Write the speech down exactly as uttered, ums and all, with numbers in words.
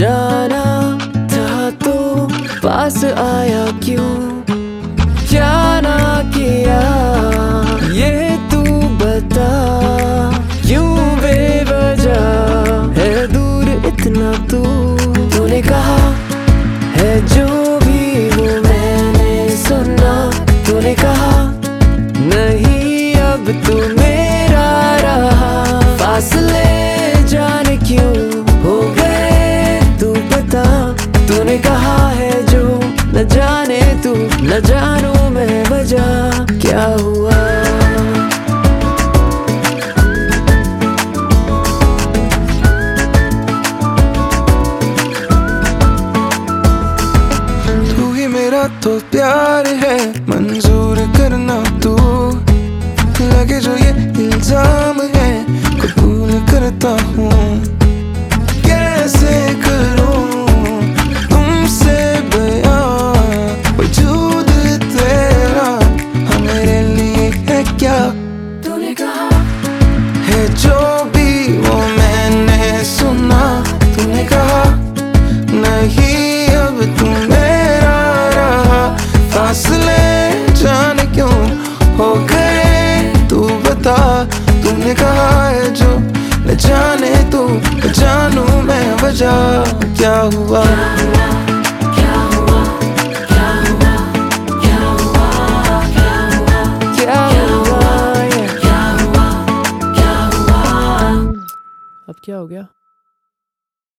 जाना था तो पास आया क्यों, क्या ना किया ये तू बता, क्यों बेवजह है दूर इतना तू। तूने कहा है जो भी वो मैंने सुना, तूने कहा नहीं अब तू मेरा रहा। फासले जाने क्यों हो गए तू बता, तूने कहा है जो न जाने तू, न जानू मैं वजह क्या हुआ। तू ही मेरा तो प्यार है, मंजूर करना तू, लगे जो ये इल्जाम है कबूल करता हूँ। कैसे करूँ तुमसे बयां, वजूद तेरा हाँ मेरे लिए है क्या। तूने कहा है जो भी वो मैंने सुना, तूने कहा नहीं अब तू मेरा रहा। फासले जाने क्यों हो गए तू बता, तूने कहा है जो न जाने तू, न जानू मैं वजह क्या हुआ। क्या हुआ, क्या हुआ, क्या हुआ, क्या हुआ, क्या हुआ, क्या हुआ, क्या हुआ। अब क्या हो गया?